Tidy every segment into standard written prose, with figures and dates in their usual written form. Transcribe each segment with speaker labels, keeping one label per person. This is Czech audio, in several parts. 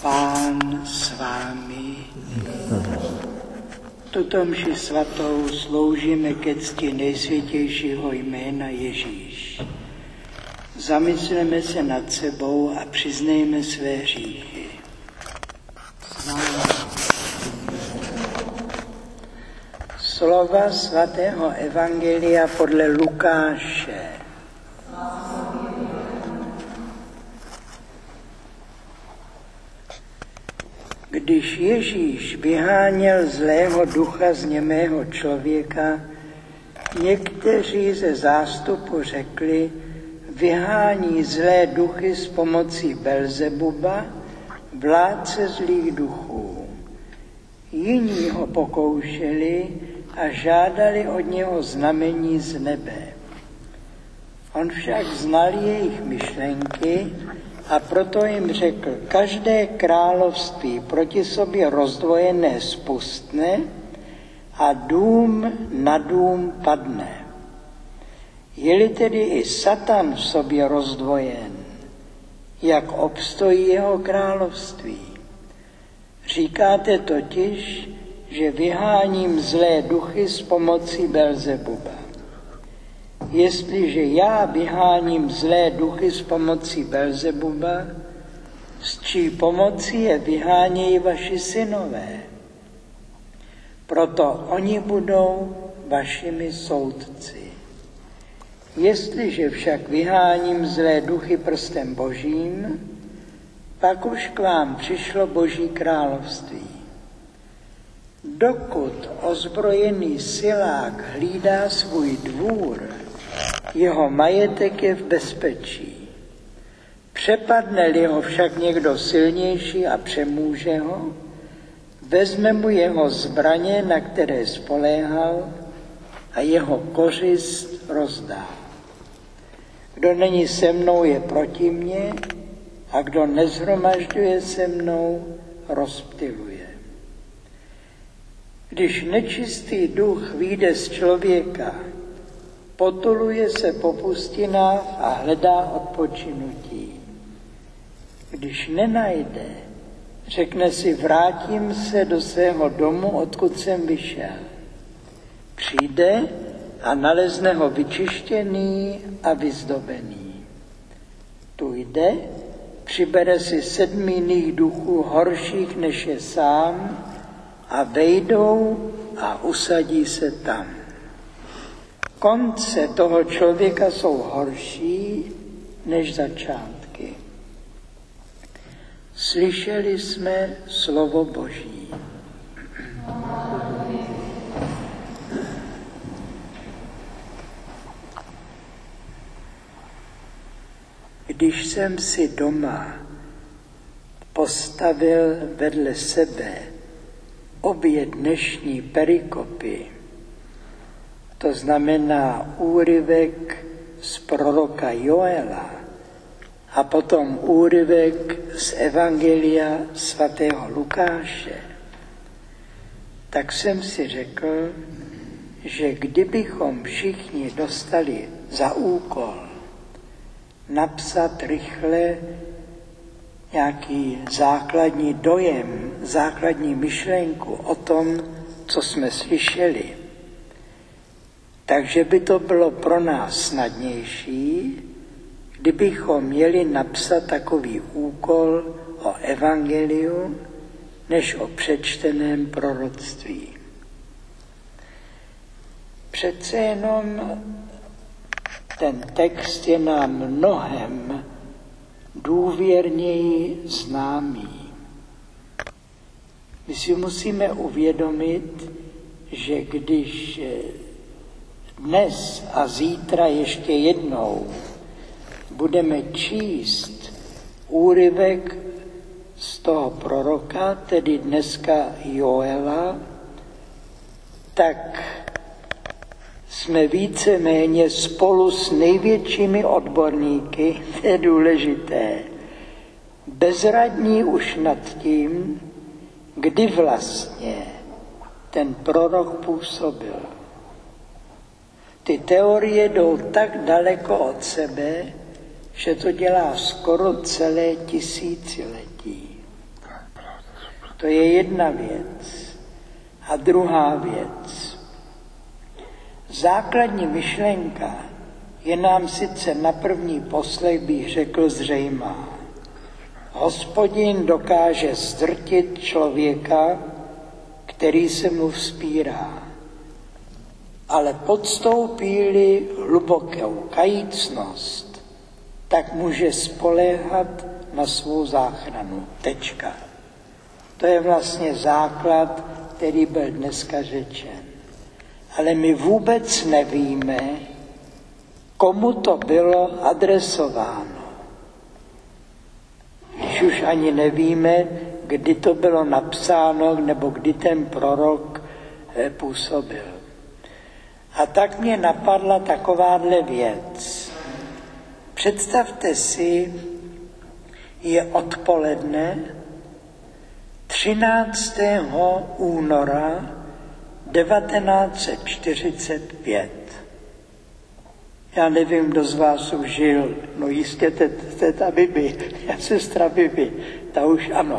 Speaker 1: Pán s vámi. Tuto mši svatou sloužíme ke cti nejsvětějšího jména Ježíš. Zamysleme se nad sebou a přiznejme své hříchy. Slova svatého evangelia podle Lukáše. Když Ježíš vyháněl zlého ducha z němého člověka, někteří ze zástupu řekli, vyhání zlé duchy s pomocí Belzebuba, vládce zlých duchů. Jiní ho pokoušeli a žádali od něho znamení z nebe. On však znal jejich myšlenky a proto jim řekl, každé království proti sobě rozdvojené spustne a dům na dům padne. Je-li tedy i Satan v sobě rozdvojen, jak obstojí jeho království? Říkáte totiž, že vyháním zlé duchy s pomocí Belzebuba. Jestliže já vyháním zlé duchy s pomocí Belzebuba, s čí pomocí je vyhánějí vaši synové. Proto oni budou vašimi soudci. Jestliže však vyháním zlé duchy prstem Božím, pak už k vám přišlo Boží království. Dokud ozbrojený silák hlídá svůj dvůr, jeho majetek je v bezpečí. Přepadne-li ho však někdo silnější a přemůže ho, vezme mu jeho zbraně, na které spoléhal, a jeho kořist rozdá. Kdo není se mnou, je proti mně, a kdo nezhromažďuje se mnou, rozptyluje. Když nečistý duch vyjde z člověka, potuluje se po pustinách a hledá odpočinutí. Když nenajde, řekne si, vrátím se do svého domu, odkud jsem vyšel. Přijde a nalezne ho vyčištěný a vyzdobený. Tu jde, přibere si 7 jiných duchů horších než je sám a vejdou a usadí se tam. Konce toho člověka jsou horší než začátky. Slyšeli jsme slovo Boží. Když jsem si doma postavil vedle sebe obě dnešní perikopy, to znamená úryvek z proroka Joela a potom úryvek z evangelia svatého Lukáše, tak jsem si řekl, že kdybychom všichni dostali za úkol napsat rychle nějaký základní dojem, základní myšlenku o tom, co jsme slyšeli, takže by to bylo pro nás snadnější, kdybychom měli napsat takový úkol o evangeliu, než o přečteném proroctví. Přece jenom ten text je nám mnohem důvěrněji známý. My si musíme uvědomit, že když dnes a zítra ještě jednou budeme číst úryvek z toho proroka, tedy dneska Joela, tak jsme víceméně spolu s největšími odborníky, to je důležité, bezradní už nad tím, kdy vlastně ten prorok působil. Ty teorie jdou tak daleko od sebe, že to dělá skoro celé tisíciletí. To je jedna věc. A druhá věc. Základní myšlenka je nám sice na první poslech, bych řekl, zřejmá. Hospodin dokáže zdrtit člověka, který se mu vzpírá. Ale podstoupí-li hlubokou kajícnost, tak může spoléhat na svou záchranu. Tečka. To je vlastně základ, který byl dneska řečen. Ale my vůbec nevíme, komu to bylo adresováno. Když už ani nevíme, kdy to bylo napsáno, nebo kdy ten prorok působil. A tak mě napadla takováhle věc. Představte si, je odpoledne 13. února 1945. Já nevím, kdo z vás už žil, no jistě teta Bibi, sestra Bibi, ta už ano.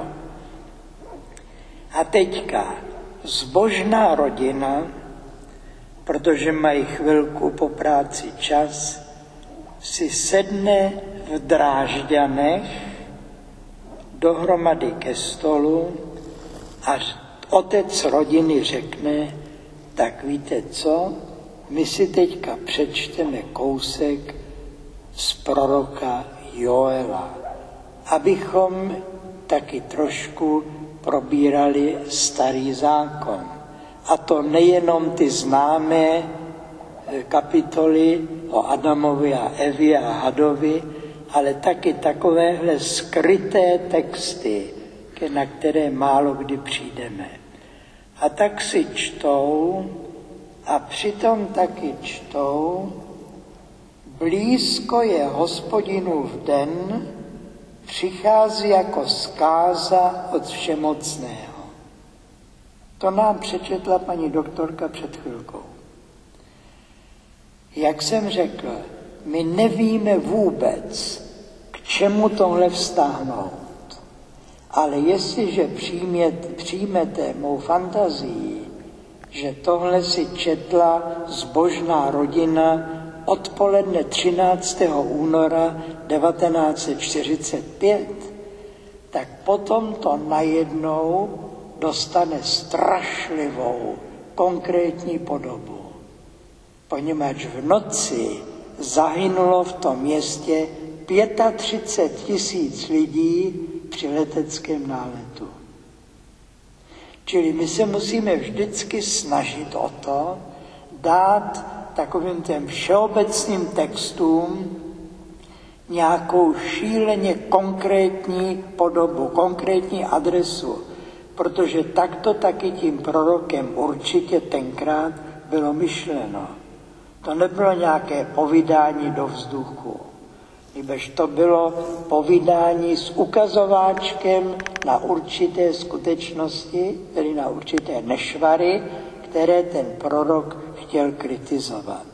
Speaker 1: A teďka zbožná rodina, protože mají chvilku po práci čas, si sedne v Drážďanech dohromady ke stolu a otec rodiny řekne, tak víte co, my si teďka přečteme kousek z proroka Joela, abychom taky trošku probírali Starý zákon. A to nejenom ty známé kapitoly o Adamovi a Evě a Hadovi, ale taky takovéhle skryté texty, na které málo kdy přijdeme. A tak si čtou a přitom taky čtou, blízko je Hospodinův den, přichází jako zkáza od Všemocného. To nám přečetla paní doktorka před chvilkou. Jak jsem řekl, my nevíme vůbec, k čemu tohle vztáhnout. Ale jestliže přijmete mou fantazii, že tohle si četla zbožná rodina odpoledne 13. února 1945, tak potom to najednou dostane strašlivou konkrétní podobu. Poněvadž v noci zahynulo v tom městě 35 000 lidí při leteckém náletu. Čili my se musíme vždycky snažit o to, dát takovým těm všeobecným textům nějakou šíleně konkrétní podobu, konkrétní adresu, protože takto taky tím prorokem určitě tenkrát bylo myšleno. To nebylo nějaké povídání do vzduchu, nebož to bylo povídání s ukazováčkem na určité skutečnosti, tedy na určité nešvary, které ten prorok chtěl kritizovat.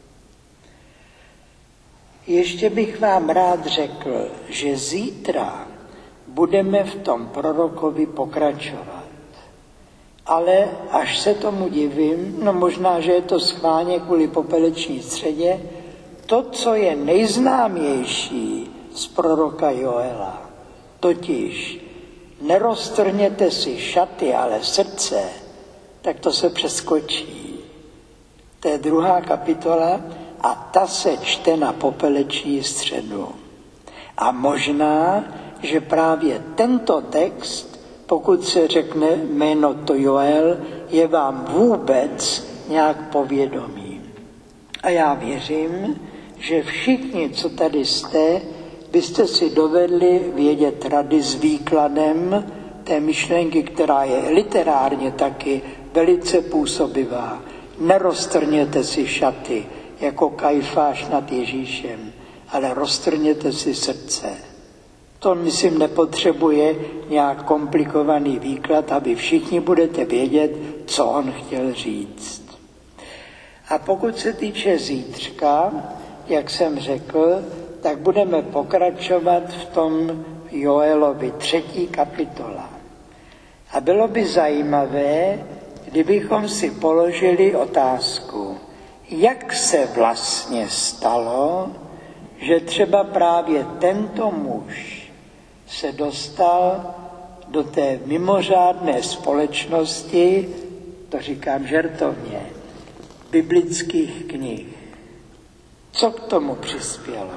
Speaker 1: Ještě bych vám rád řekl, že zítra budeme v tom prorokovi pokračovat. Ale až se tomu divím, no možná, že je to schválně kvůli popeleční středě, to, co je nejznámější z proroka Joela, totiž neroztrhněte si šaty, ale srdce, tak to se přeskočí. To je 2. kapitola a ta se čte na popeleční středu. A možná, že právě tento text, pokud se řekne jméno to Joel, je vám vůbec nějak povědomí. A já věřím, že všichni, co tady jste, byste si dovedli vědět rady s výkladem té myšlenky, která je literárně taky velice působivá. Neroztrhněte si šaty, jako Kajfáš nad Ježíšem, ale roztrhněte si srdce. To, myslím, nepotřebuje nějak komplikovaný výklad, aby všichni budete vědět, co on chtěl říct. A pokud se týče zítřka, jak jsem řekl, tak budeme pokračovat v tom Joelovi 3. kapitola. A bylo by zajímavé, kdybychom si položili otázku, jak se vlastně stalo, že třeba právě tento muž se dostal do té mimořádné společnosti, to říkám žertovně, biblických knih. Co k tomu přispělo?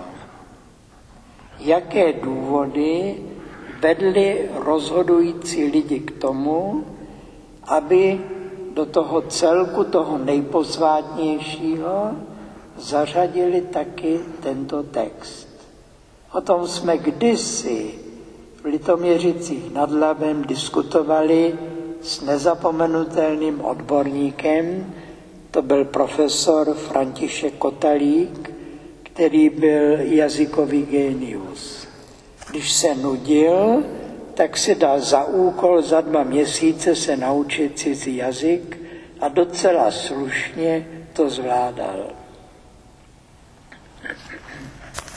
Speaker 1: Jaké důvody vedly rozhodující lidi k tomu, aby do toho celku, toho nejposvátnějšího, zařadili taky tento text. O tom jsme kdysi v Litoměřicích nad Labem diskutovali s nezapomenutelným odborníkem, to byl profesor František Kotalík, který byl jazykový génius. Když se nudil, tak si dal za úkol za 2 měsíce se naučit cizí jazyk a docela slušně to zvládal.